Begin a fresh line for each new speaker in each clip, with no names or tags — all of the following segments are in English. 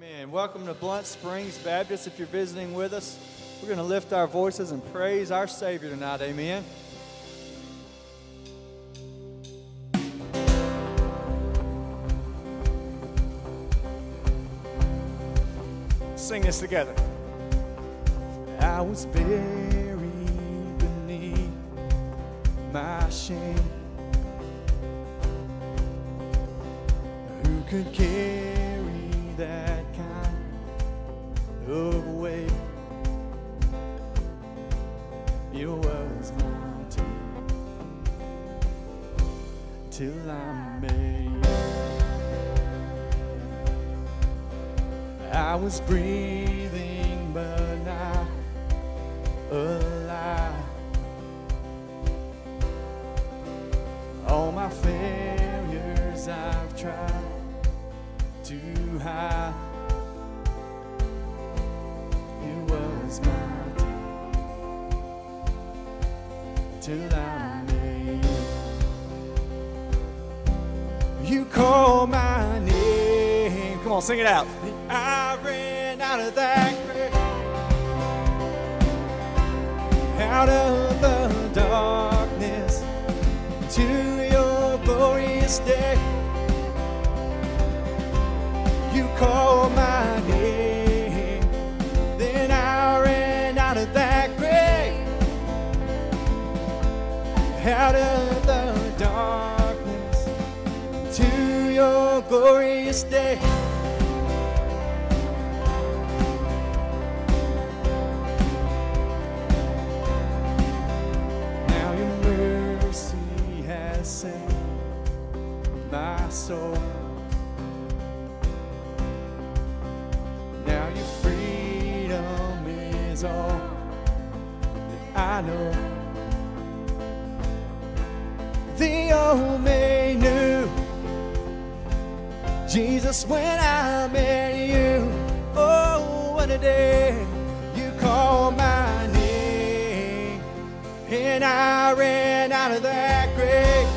Amen. Welcome to Blunt Springs Baptist. If you're visiting with us, we're going to lift our voices and praise our Savior tonight. Amen.
Sing this together.
I was buried beneath my shame. Who could carry that kind of weight? It was my turn till I made. I was breathing but not alive. All my failures I've tried to hide. It was my time till I made. You call my name.
Come on, sing it out.
I ran out of that grave, out of the darkness to your glorious day. You called my name, then I ran out of that grave, out of the darkness to your glorious day. My soul. Now your freedom is all that I know. The old me knew Jesus when I met you. Oh, what a day. You called my name and I ran out of that grave,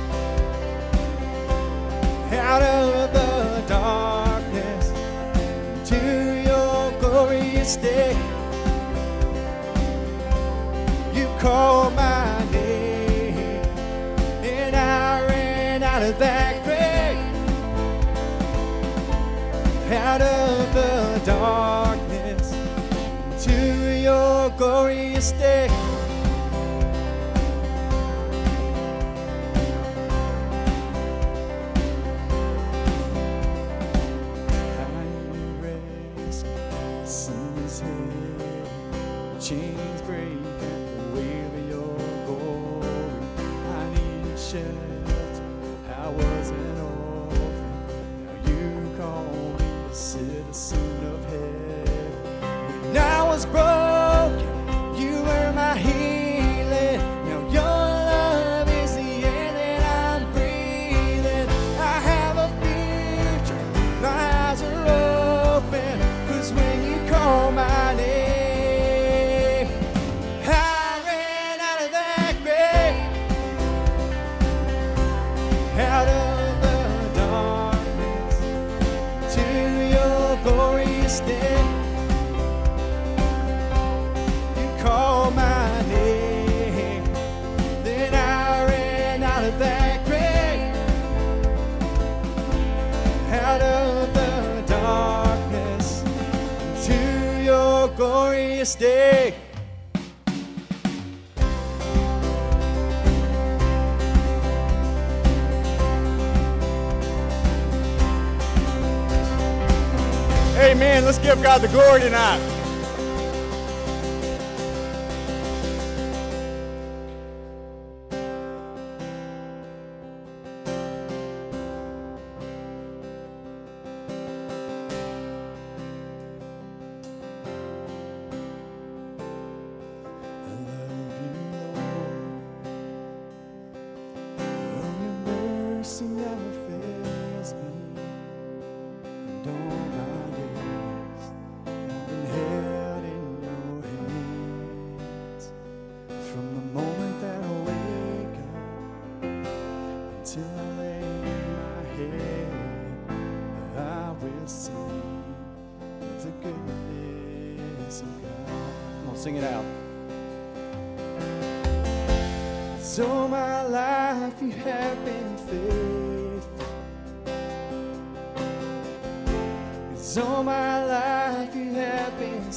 out of the darkness to your glorious day. You called my name and I ran out of that grave, out of the darkness to your glorious day. Chains break at the wave of your glory. I needed shelter, I was an orphan. Now you call me a citizen of heaven. When I was broken, you were my healing. Now your love is the air that I'm breathing. I have a future, my eyes are open, 'cause when you call my name, out of the darkness to your glorious day. You called my name, then I ran out of that grave, out of the darkness to your glorious day.
Amen. Let's give God the glory tonight.
Never fails me, and all my days I've been held of the goodness of God.
Come on, sing it out.
So my life you have been faithful. 'Cause all my life you have been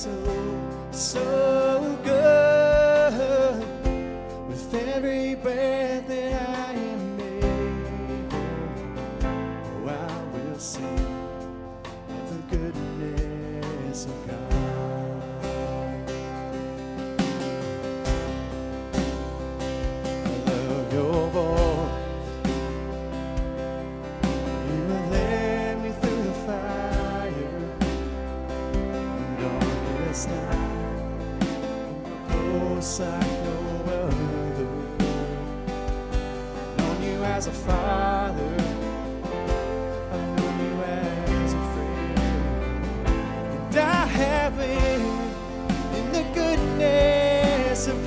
so good. With every breath that I am able, oh, I will sing of the goodness of God. Like no other. I've known you as a father, I've known you as a friend, and I have lived in the goodness of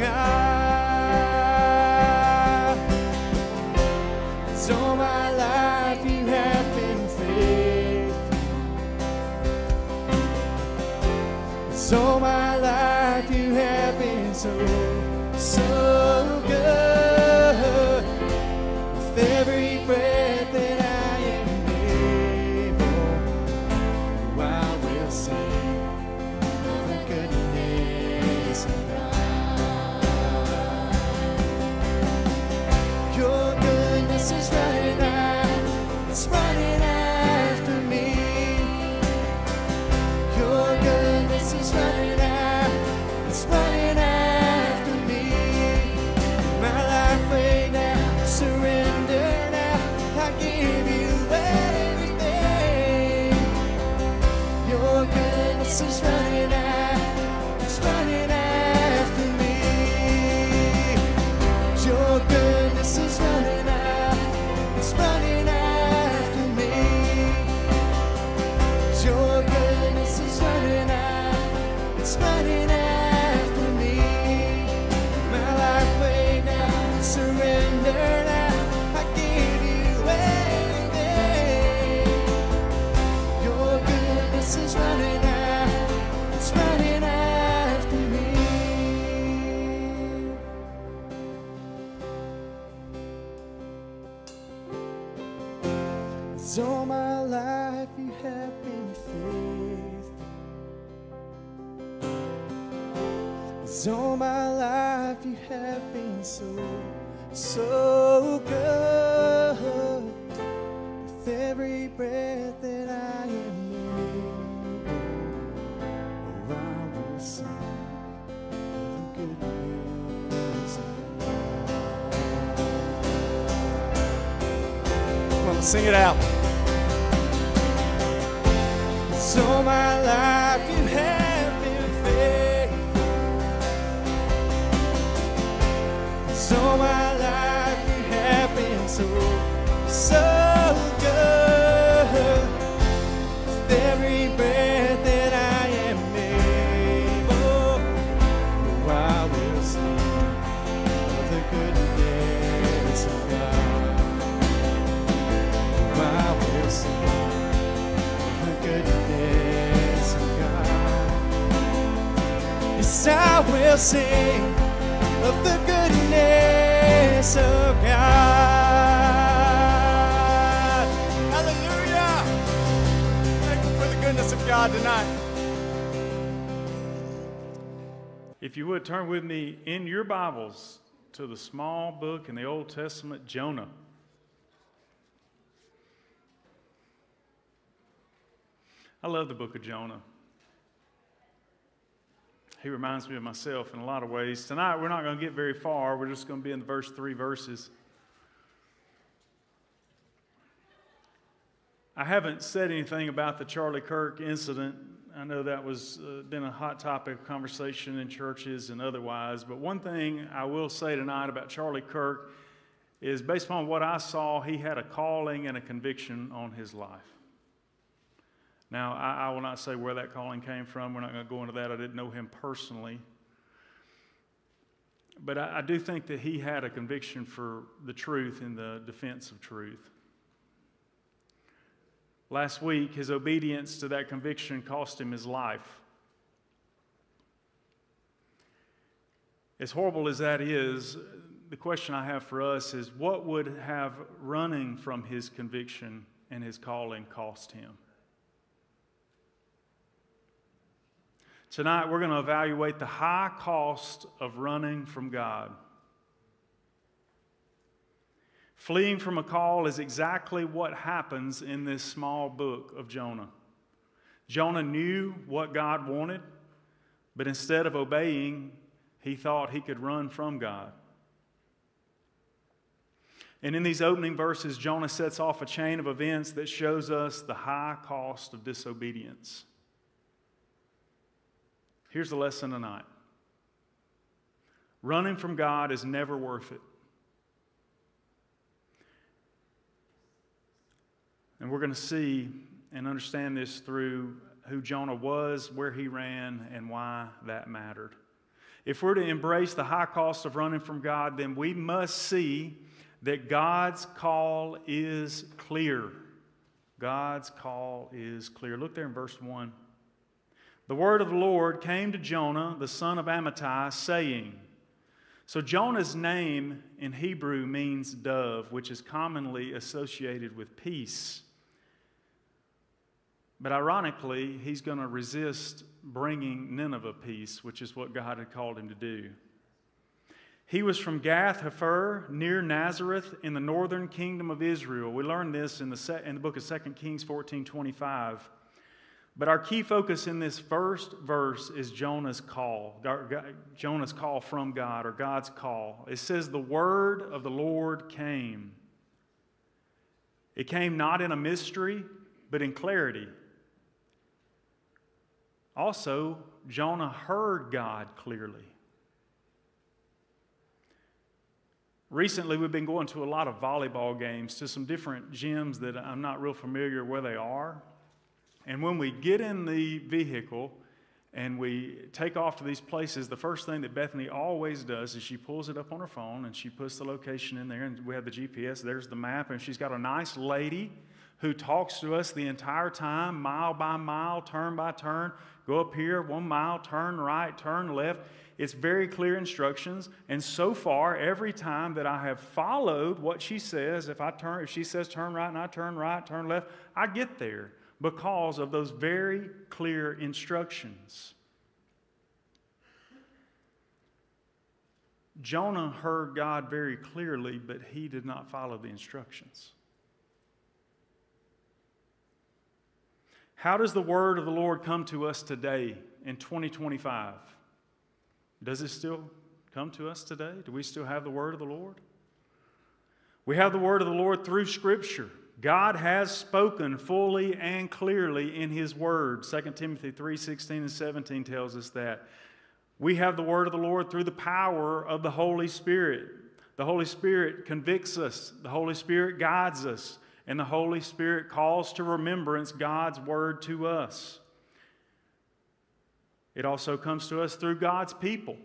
God. 'Cause all my life you have been faithful. 'Cause all my life you have been so good. With every breath that I am able, oh, I will sing of the goodness of God. Your goodness is running out, it's running after me. Your goodness is running out, it's running after me. My life laid down, surrender now. I give you everything. Your goodness is running out, it's running after me. Your goodness is running out, it's running after me. Your goodness is running out, it's running after me. My life laid down, surrender now. I give you everything. Your goodness is running out, it's running after me. So all my life you have been faithful. 'Cause all my life you have been so good. With every breath that I am able, oh, I will sing of the goodness of God.
Come on, sing it out.
So my life you have been faithful. So my life you have been so good. With every breath that I am able, oh, I will sing of the goodness of God. Oh, I will sing of the goodness of God. Yes, I will sing of the goodness of God.
Hallelujah. Thank you for the goodness of God tonight. If you would turn with me in your Bibles to the small book in the Old Testament, Jonah. I love the book of Jonah. He reminds me of myself in a lot of ways. Tonight, we're not going to get very far. We're just going to be in the first 3 verses. I haven't said anything about the Charlie Kirk incident. I know that was been a hot topic of conversation in churches and otherwise. But one thing I will say tonight about Charlie Kirk is, based upon what I saw, he had a calling and a conviction on his life. Now, I will not say where that calling came from. We're not going to go into that. I didn't know him personally. But I do think that he had a conviction for the truth in the defense of truth. Last week, his obedience to that conviction cost him his life. As horrible as that is, the question I have for us is, what would have running from his conviction and his calling cost him? Tonight, we're going to evaluate the high cost of running from God. Fleeing from a call is exactly what happens in this small book of Jonah. Jonah knew what God wanted, but instead of obeying, he thought he could run from God. And in these opening verses, Jonah sets off a chain of events that shows us the high cost of disobedience. Here's the lesson tonight. Running from God is never worth it. And we're going to see and understand this through who Jonah was, where he ran, and why that mattered. If we're to embrace the high cost of running from God, then we must see that God's call is clear. God's call is clear. Look there in verse 1. The word of the Lord came to Jonah, the son of Amittai, saying. So Jonah's name in Hebrew means dove, which is commonly associated with peace. But ironically, he's going to resist bringing Nineveh peace, which is what God had called him to do. He was from Gath-hepher, near Nazareth, in the northern kingdom of Israel. We learned this in the book of 2 Kings 14:25. But our key focus in this first verse is Jonah's call. Jonah's call from God, or God's call. It says, the word of the Lord came. It came not in a mystery, but in clarity. Also, Jonah heard God clearly. Recently, we've been going to a lot of volleyball games, to some different gyms that I'm not real familiar where they are. And when we get in the vehicle and we take off to these places, the first thing that Bethany always does is she pulls it up on her phone and she puts the location in there, and we have the GPS. There's the map, and she's got a nice lady who talks to us the entire time, mile by mile, turn by turn. Go up here, 1 mile, turn right, turn left. It's very clear instructions. And so far, every time that I have followed what she says, if she says turn right and I turn right, turn left, I get there because of those very clear instructions. Jonah heard God very clearly, but he did not follow the instructions. How does the word of the Lord come to us today in 2025? Does it still come to us today? Do we still have the word of the Lord? We have the word of the Lord through Scripture. God has spoken fully and clearly in His word. 2 Timothy 3:16 and 17 tells us that. We have the word of the Lord through the power of the Holy Spirit. The Holy Spirit convicts us. The Holy Spirit guides us. And the Holy Spirit calls to remembrance God's word to us. It also comes to us through God's people.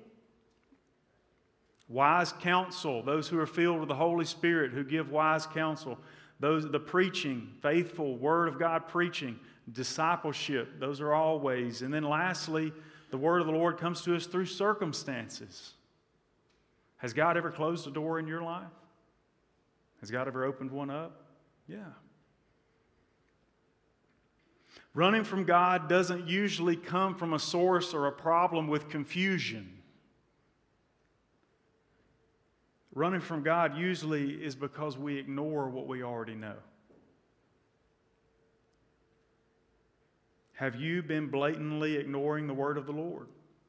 Wise counsel, those who are filled with the Holy Spirit, who give wise counsel. The preaching, faithful Word of God preaching, discipleship, those are all ways. And then lastly, the word of the Lord comes to us through circumstances. Has God ever closed a door in your life? Has God ever opened one up? Yeah. Running from God doesn't usually come from a source or a problem with confusion. Running from God usually is because we ignore what we already know. Have you been blatantly ignoring the word of the Lord?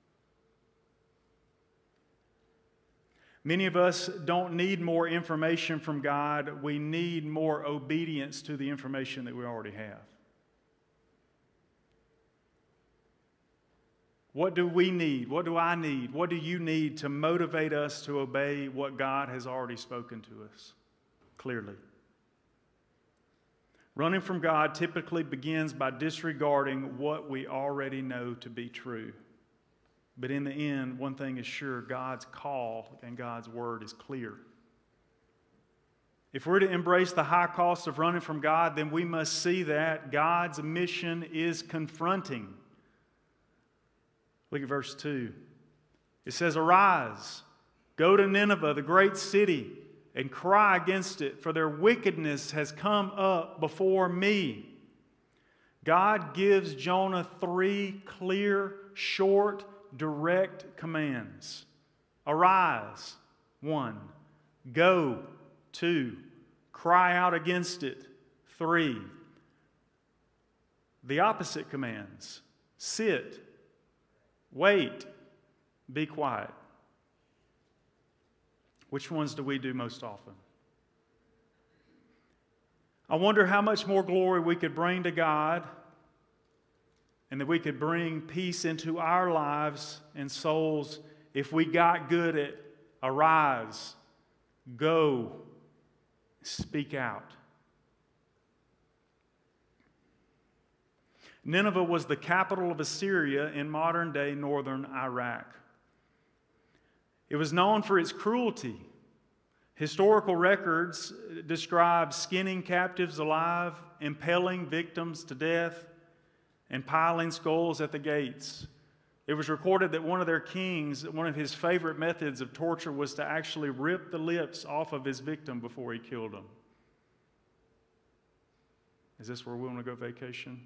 Many of us don't need more information from God. We need more obedience to the information that we already have. What do we need? What do I need? What do you need to motivate us to obey what God has already spoken to us clearly? Running from God typically begins by disregarding what we already know to be true. But in the end, one thing is sure, God's call and God's word is clear. If we're to embrace the high cost of running from God, then we must see that God's mission is confronting. Look at verse 2. It says, "Arise, go to Nineveh, the great city, and cry against it, for their wickedness has come up before me." God gives Jonah 3 clear, short, direct commands. Arise, 1. Go, 2. Cry out against it, 3. The opposite commands: sit, wait, be quiet. Which ones do we do most often? I wonder how much more glory we could bring to God and that we could bring peace into our lives and souls if we got good at arise, go, speak out. Nineveh was the capital of Assyria in modern-day northern Iraq. It was known for its cruelty. Historical records describe skinning captives alive, impaling victims to death, and piling skulls at the gates. It was recorded that one of their kings, one of his favorite methods of torture was to actually rip the lips off of his victim before he killed him. Is this where we want to go vacation?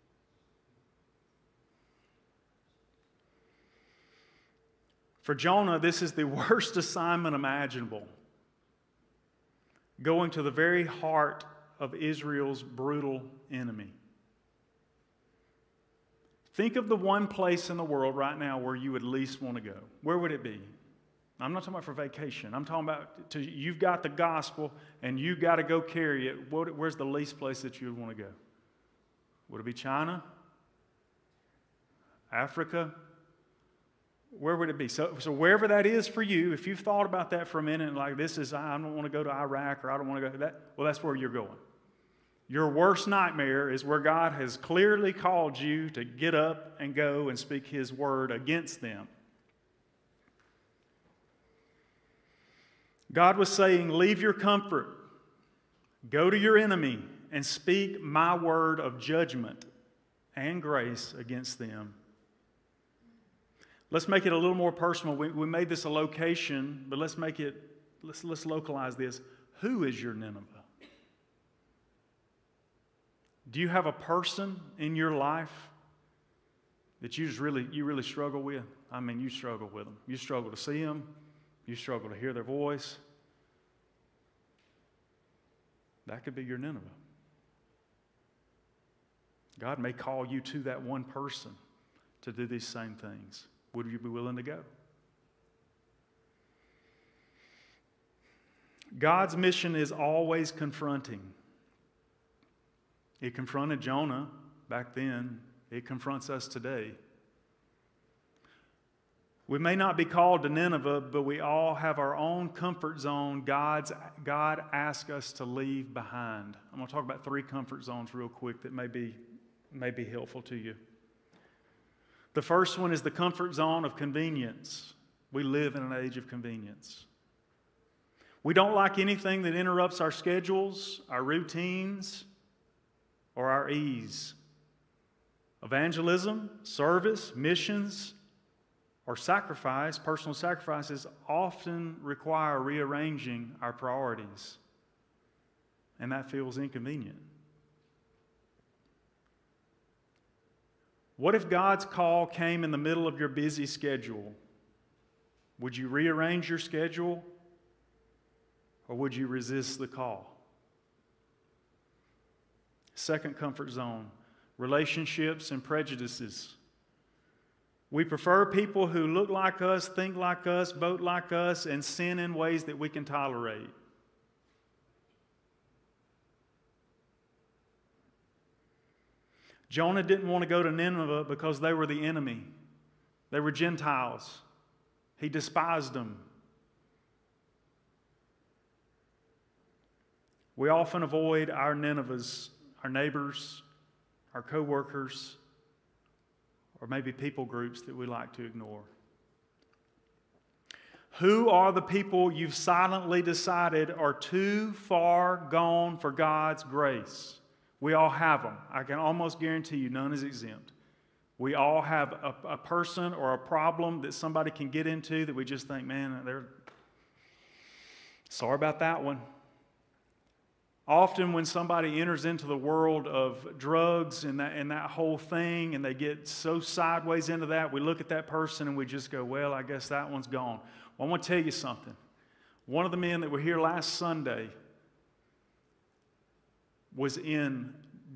For Jonah, this is the worst assignment imaginable. Going to the very heart of Israel's brutal enemy. Think of the one place in the world right now where you would least want to go. Where would it be? I'm not talking about for vacation. I'm talking about you've got the gospel and you've got to go carry it. Where's the least place that you would want to go? Would it be China? Africa? Where would it be? So wherever that is for you, if you've thought about that for a minute, like I don't want to go to Iraq or I don't want to go to that, well, that's where you're going. Your worst nightmare is where God has clearly called you to get up and go and speak His word against them. God was saying, leave your comfort, go to your enemy, and speak my word of judgment and grace against them. Let's make it a little more personal. We made this a location, but let's localize this. Who is your Nineveh? Do you have a person in your life that you really struggle with? I mean, you struggle with them. You struggle to see them. You struggle to hear their voice. That could be your Nineveh. God may call you to that one person to do these same things. Would you be willing to go? God's mission is always confronting. It confronted Jonah back then. It confronts us today. We may not be called to Nineveh, but we all have our own comfort zone God asks us to leave behind. I'm going to talk about 3 comfort zones real quick that may be helpful to you. The first one is the comfort zone of convenience. We live in an age of convenience. We don't like anything that interrupts our schedules, our routines, or our ease. Evangelism, service, missions, or sacrifice, personal sacrifices, often require rearranging our priorities. And that feels inconvenient. What if God's call came in the middle of your busy schedule? Would you rearrange your schedule, or would you resist the call? Second comfort zone, relationships and prejudices. We prefer people who look like us, think like us, vote like us, and sin in ways that we can tolerate. Jonah didn't want to go to Nineveh because they were the enemy. They were Gentiles. He despised them. We often avoid our Ninevehs, our neighbors, our co-workers, or maybe people groups that we like to ignore. Who are the people you've silently decided are too far gone for God's grace? We all have them. I can almost guarantee you none is exempt. We all have a person or a problem that somebody can get into that we just think, man, they're sorry about that one. Often when somebody enters into the world of drugs and that whole thing, and they get so sideways into that, we look at that person and we just go, well, I guess that one's gone. Well, I want to tell you something. One of the men that were here last Sunday was in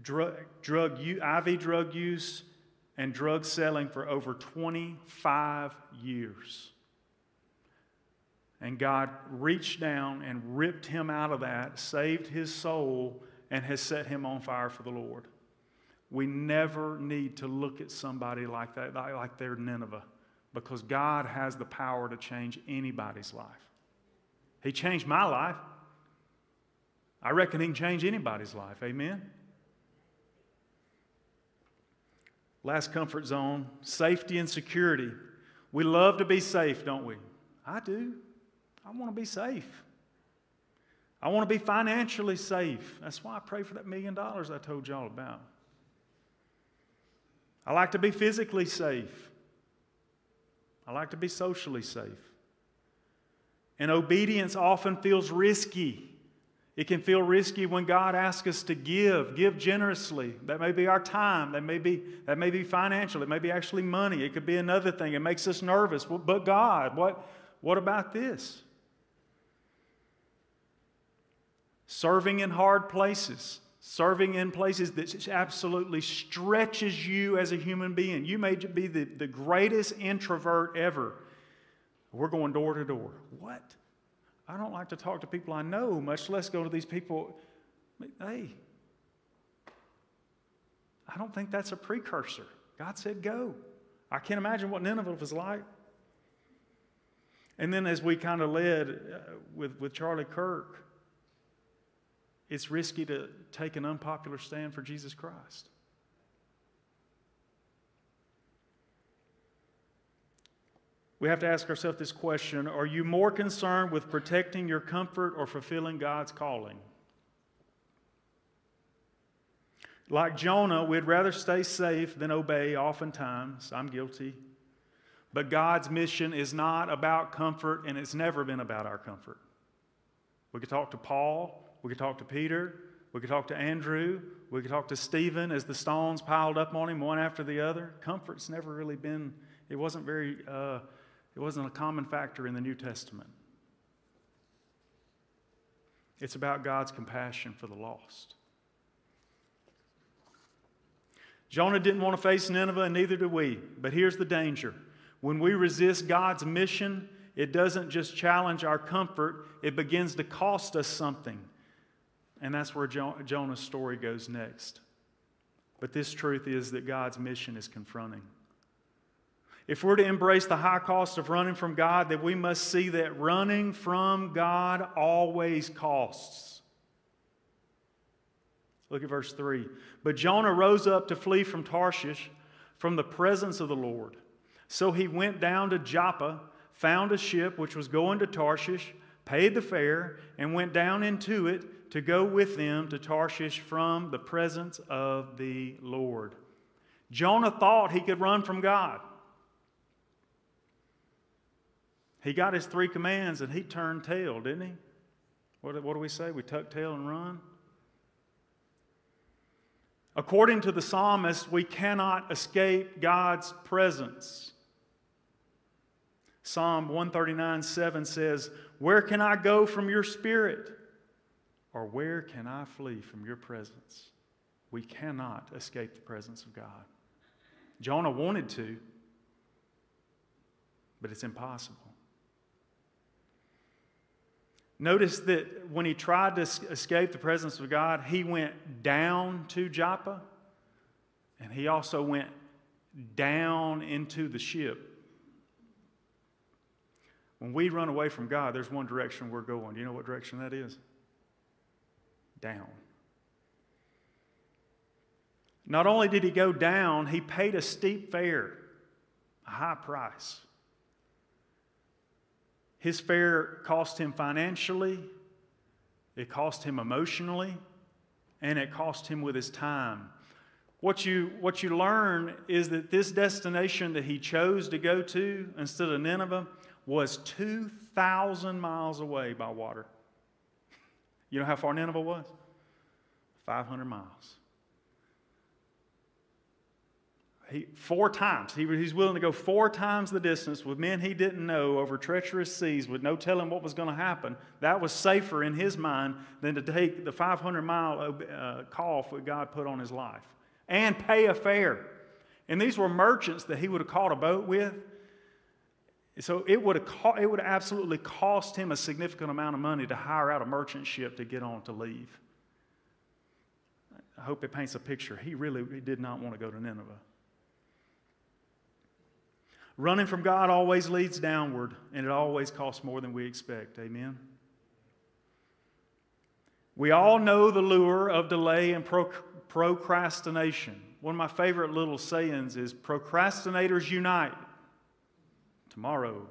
IV drug use and drug selling for over 25 years. And God reached down and ripped him out of that, saved his soul, and has set him on fire for the Lord. We never need to look at somebody like that, like they're Nineveh, because God has the power to change anybody's life. He changed my life. I reckon he can change anybody's life. Amen? Last comfort zone, safety and security. We love to be safe, don't we? I do. I want to be safe. I want to be financially safe. That's why I pray for that $1 million I told y'all about. I like to be physically safe. I like to be socially safe. And obedience often feels risky. It can feel risky when God asks us to give generously. That may be our time. That may be financial. It may be actually money. It could be another thing. It makes us nervous. But God, what about this? Serving in hard places. Serving in places that absolutely stretches you as a human being. You may be the greatest introvert ever. We're going door to door. What? I don't like to talk to people I know, much less go to these people. Hey, I don't think that's a precursor. God said go. I can't imagine what Nineveh was like. And then as we kind of led with Charlie Kirk, it's risky to take an unpopular stand for Jesus Christ. We have to ask ourselves this question: are you more concerned with protecting your comfort or fulfilling God's calling? Like Jonah, we'd rather stay safe than obey oftentimes. I'm guilty. But God's mission is not about comfort, and it's never been about our comfort. We could talk to Paul. We could talk to Peter. We could talk to Andrew. We could talk to Stephen as the stones piled up on him one after the other. Comfort's never really been, it wasn't a common factor in the New Testament. It's about God's compassion for the lost. Jonah didn't want to face Nineveh, and neither do we. But here's the danger. When we resist God's mission, it doesn't just challenge our comfort, it begins to cost us something. And that's where Jonah's story goes next. But this truth is that God's mission is confronting. If we're to embrace the high cost of running from God, then we must see that running from God always costs. Look at verse 3. But Jonah rose up to flee from Tarshish, from the presence of the Lord. So he went down to Joppa, found a ship which was going to Tarshish, paid the fare, and went down into it to go with them to Tarshish from the presence of the Lord. Jonah thought he could run from God. He got his 3 commands and he turned tail, didn't he? What do we say? We tuck tail and run? According to the psalmist, we cannot escape God's presence. Psalm 139:7 says, "Where can I go from your spirit? Or where can I flee from your presence?" We cannot escape the presence of God. Jonah wanted to, but it's impossible. Notice that when he tried to escape the presence of God, he went down to Joppa, and he also went down into the ship. When we run away from God, there's one direction we're going. Do you know what direction that is? Down. Not only did he go down, he paid a steep fare, a high price. His fare cost him financially, it cost him emotionally, and it cost him with his time. What you learn is that this destination that he chose to go to instead of Nineveh was 2,000 miles away by water. You know how far Nineveh was? 500 miles. Four times. He's willing to go 4 times the distance with men he didn't know over treacherous seas with no telling what was going to happen. That was safer in his mind than to take the 500-mile call that God put on his life and pay a fare. And these were merchants that he would have caught a boat with. So it would absolutely cost him a significant amount of money to hire out a merchant ship to get on to leave. I hope it paints a picture. He did not want to go to Nineveh. Running from God always leads downward, and it always costs more than we expect. Amen? We all know the lure of delay and procrastination. One of my favorite little sayings is, procrastinators unite. Tomorrow.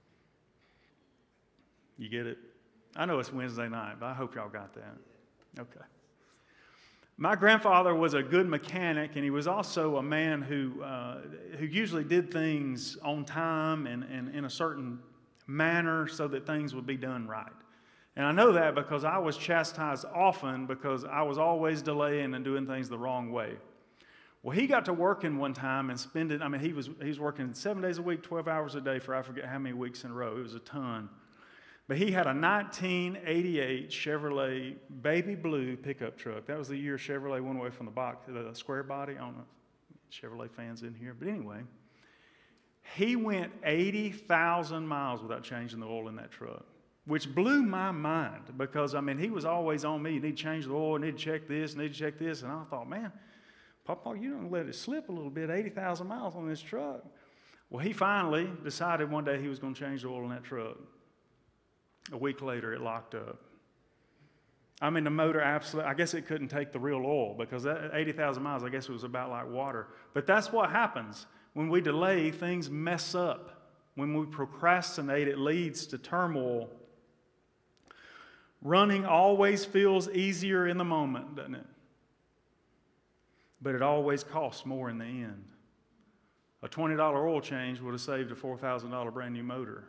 You get it? I know it's Wednesday night, but I hope y'all got that. Okay. My grandfather was a good mechanic, and he was also a man who usually did things on time and in a certain manner so that things would be done right. And I know that because I was chastised often because I was always delaying and doing things the wrong way. Well, he got to working one time and he was working 7 days a week, 12 hours a day for I forget how many weeks in a row. It was a ton. But he had a 1988 Chevrolet baby blue pickup truck. That was the year Chevrolet went away from the square body. I don't know Chevrolet fans in here. But anyway, he went 80,000 miles without changing the oil in that truck, which blew my mind because, he was always on me. You need to change the oil, you need to check this, need to check this. And I thought, man, Papa, you don't let it slip a little bit, 80,000 miles on this truck. Well, he finally decided one day he was going to change the oil in that truck. A week later, it locked up. The motor absolutely, I guess it couldn't take the real oil because that 80,000 miles, I guess it was about like water. But that's what happens. When we delay, things mess up. When we procrastinate, it leads to turmoil. Running always feels easier in the moment, doesn't it? But it always costs more in the end. A $20 oil change would have saved a $4,000 brand new motor.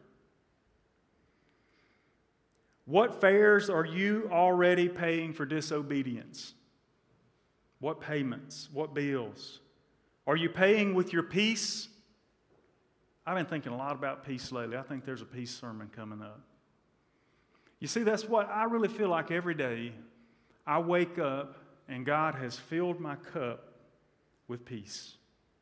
What fares are you already paying for disobedience? What payments? What bills? Are you paying with your peace? I've been thinking a lot about peace lately. I think there's a peace sermon coming up. You see, that's what I really feel like every day. I wake up and God has filled my cup with peace.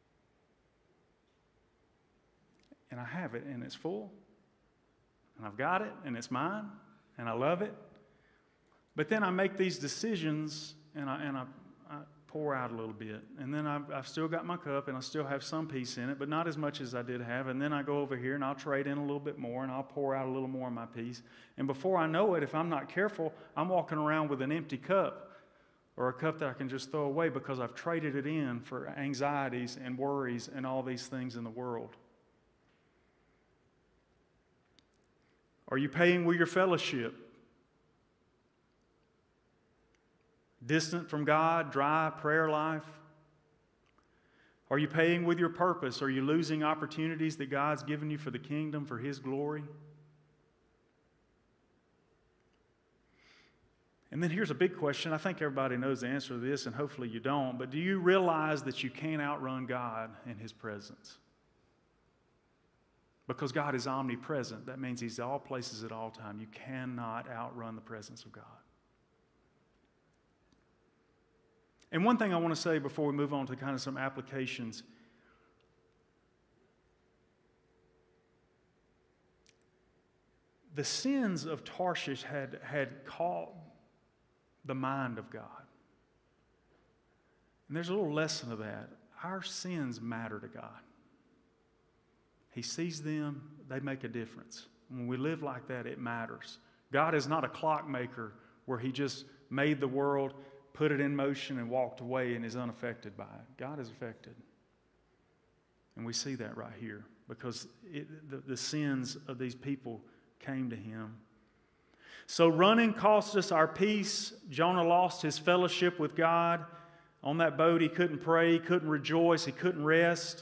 And I have it, and it's full. And I've got it, and it's mine. And I love it. But then I make these decisions and I pour out a little bit. And then I've still got my cup and I still have some peace in it, but not as much as I did have. And then I go over here and I'll trade in a little bit more and I'll pour out a little more of my peace. And before I know it, if I'm not careful, I'm walking around with an empty cup or a cup that I can just throw away because I've traded it in for anxieties and worries and all these things in the world. Are you paying with your fellowship? Distant from God, dry prayer life? Are you paying with your purpose? Are you losing opportunities that God's given you for the kingdom, for His glory? And then here's a big question. I think everybody knows the answer to this, and hopefully you don't, but do you realize that you can't outrun God in His presence? Because God is omnipresent. That means He's all places at all time. You cannot outrun the presence of God. And one thing I want to say before we move on to kind of some applications. The sins of Tarshish had caught the mind of God. And there's a little lesson of that. Our sins matter to God. He sees them, they make a difference. When we live like that, it matters. God is not a clockmaker where He just made the world, put it in motion, and walked away and is unaffected by it. God is affected. And we see that right here because the sins of these people came to him. So running cost us our peace. Jonah lost his fellowship with God. On that boat, he couldn't pray, he couldn't rejoice, he couldn't rest.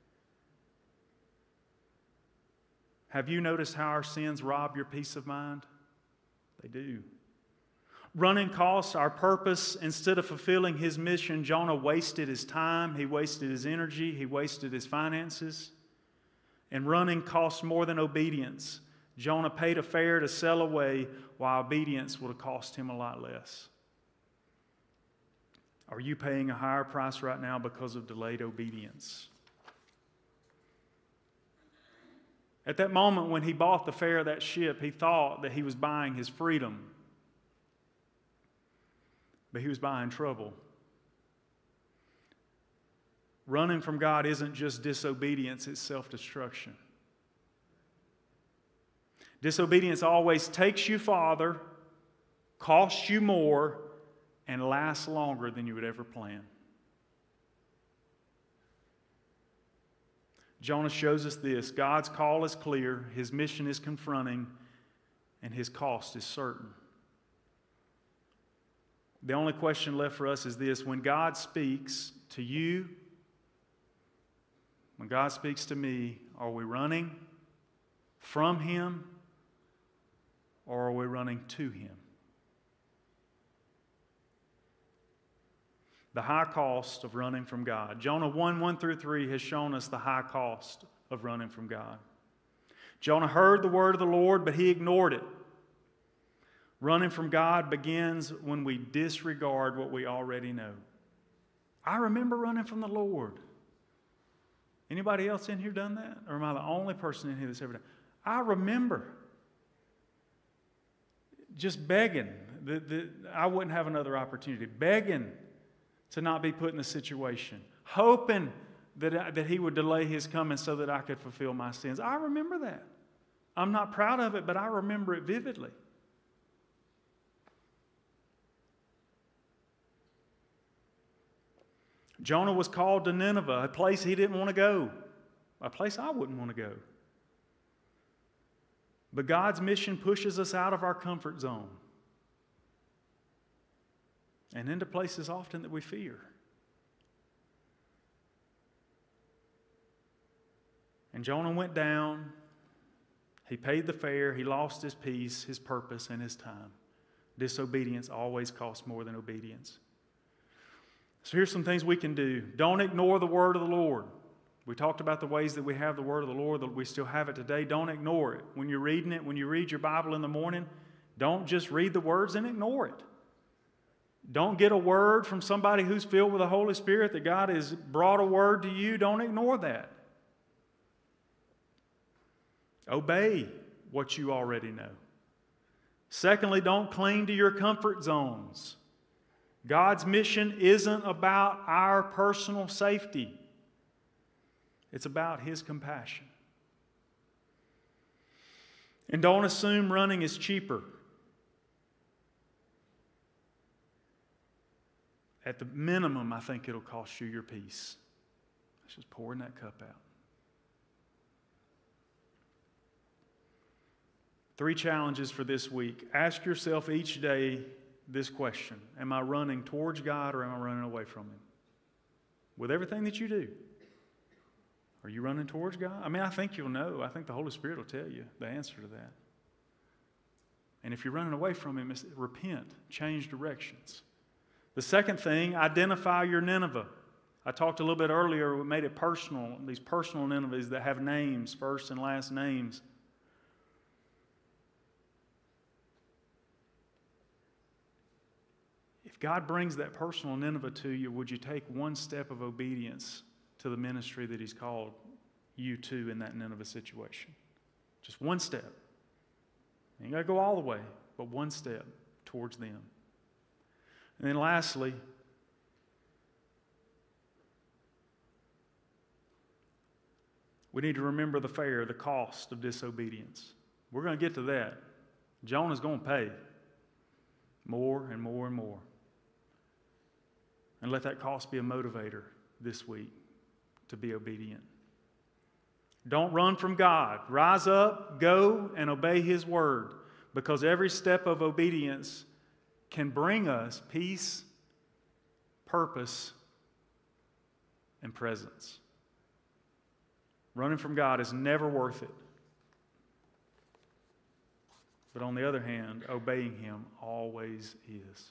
Have you noticed how our sins rob your peace of mind? They do. Running costs our purpose. Instead of fulfilling his mission, Jonah wasted his time, he wasted his energy, he wasted his finances. And running costs more than obedience. Jonah paid a fare to sail away, while obedience would have cost him a lot less. Are you paying a higher price right now because of delayed obedience? At that moment when he bought the fare of that ship, he thought that he was buying his freedom. But he was buying trouble. Running from God isn't just disobedience, it's self-destruction. Disobedience always takes you farther, costs you more, and lasts longer than you would ever plan. Jonah shows us this. God's call is clear, his mission is confronting, and his cost is certain. The only question left for us is this: when God speaks to you, when God speaks to me, are we running from him or are we running to him? The high cost of running from God. Jonah 1:1-3 has shown us the high cost of running from God. Jonah heard the word of the Lord, but he ignored it. Running from God begins when we disregard what we already know. I remember running from the Lord. Anybody else in here done that? Or am I the only person in here that's ever done? I remember just begging that I wouldn't have another opportunity. Begging to not be put in the situation. Hoping that he would delay his coming so that I could fulfill my sins. I remember that. I'm not proud of it, but I remember it vividly. Jonah was called to Nineveh, a place he didn't want to go, a place I wouldn't want to go. But God's mission pushes us out of our comfort zone and into places often that we fear. And Jonah went down. He paid the fare. He lost his peace, his purpose, and his time. Disobedience always costs more than obedience. So here's some things we can do. Don't ignore the word of the Lord. We talked about the ways that we have the word of the Lord, that we still have it today. Don't ignore it. When you're reading it, when you read your Bible in the morning, don't just read the words and ignore it. Don't get a word from somebody who's filled with the Holy Spirit that God has brought a word to you. Don't ignore that. Obey what you already know. Secondly, don't cling to your comfort zones. God's mission isn't about our personal safety. It's about His compassion. And don't assume running is cheaper. At the minimum, I think it'll cost you your peace. It's just pouring that cup out. 3 challenges for this week. Ask yourself each day this question: am I running towards God or am I running away from Him? With everything that you do, are you running towards God? I mean, I think you'll know. I think the Holy Spirit will tell you the answer to that. And if you're running away from Him, repent, change directions. The second thing, identify your Nineveh. I talked a little bit earlier, we made it personal, these personal Ninevehs that have names, first and last names. If God brings that personal Nineveh to you, would you take one step of obedience to the ministry that He's called you to in that Nineveh situation? Just one step. You ain't got to go all the way, but one step towards them. And then lastly, we need to remember the fare, the cost of disobedience. We're going to get to that. Jonah's going to pay more and more and more. And let that cost be a motivator this week to be obedient. Don't run from God. Rise up, go, and obey His word, because every step of obedience can bring us peace, purpose, and presence. Running from God is never worth it. But on the other hand, obeying Him always is.